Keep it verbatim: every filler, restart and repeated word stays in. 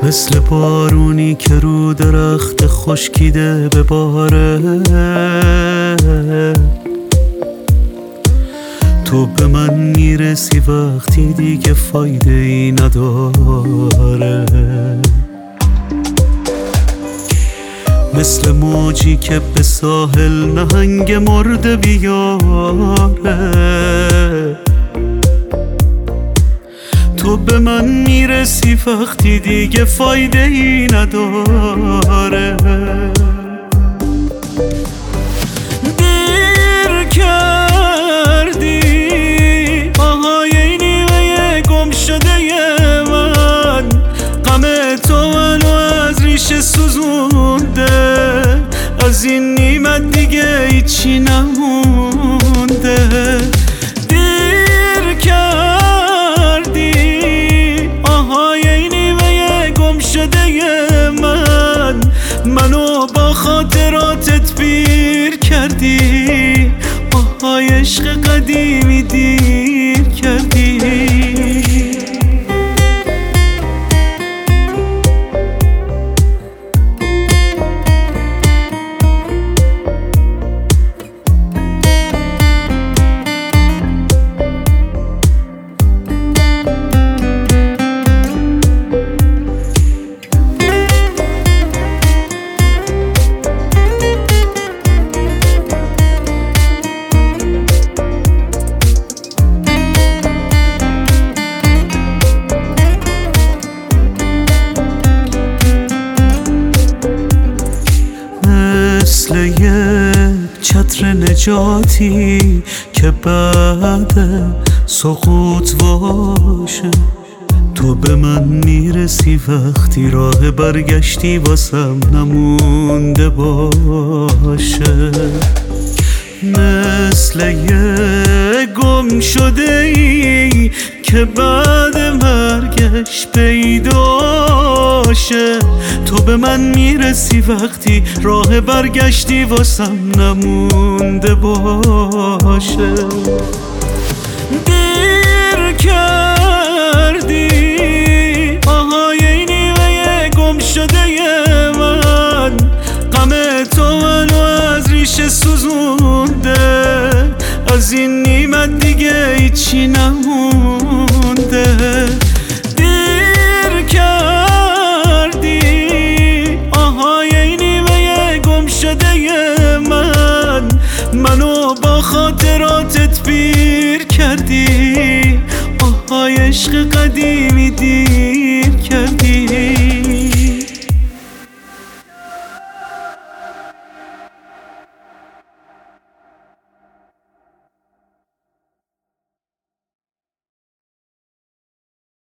مثل بارونی که رو درخت خشکیده بباره، تو به من میرسی وقتی دیگه فایده ای نداره. مثل موجی که به ساحل نهنگ مرده بیاره، تو به من میرسی وقتی دیگه فایده ای نداره. دیر کردی آهای نیمه گم شده من، غم تو منو از ریشه سوزونده، از این نیمت دیگه هیچی نمونده. دیر کردی آهای نیمه گم شده من، منو با خاطراتت پیر کردی، آهای عشق قدیمی دیر کردی. مثل یک چتر نجاتی که بعد سقوط باشه، تو به من میرسی وقتی راه برگشتی واسم نمونده باشه. مثل یک گم شده ای که بعد مرگش پیداشه، تو به من میرسی وقتی راه برگشتی واسم نمونده باشه. دیر کردی آهای نیمه گم شده من، غم تو منو از ریشه سوزونده، از این نیمت دیگه هیچی نمونده. دیر کردی آهای نیمه گم شده من، منو با خاطراتت پیر کردی، آهای عشق قدیمی دی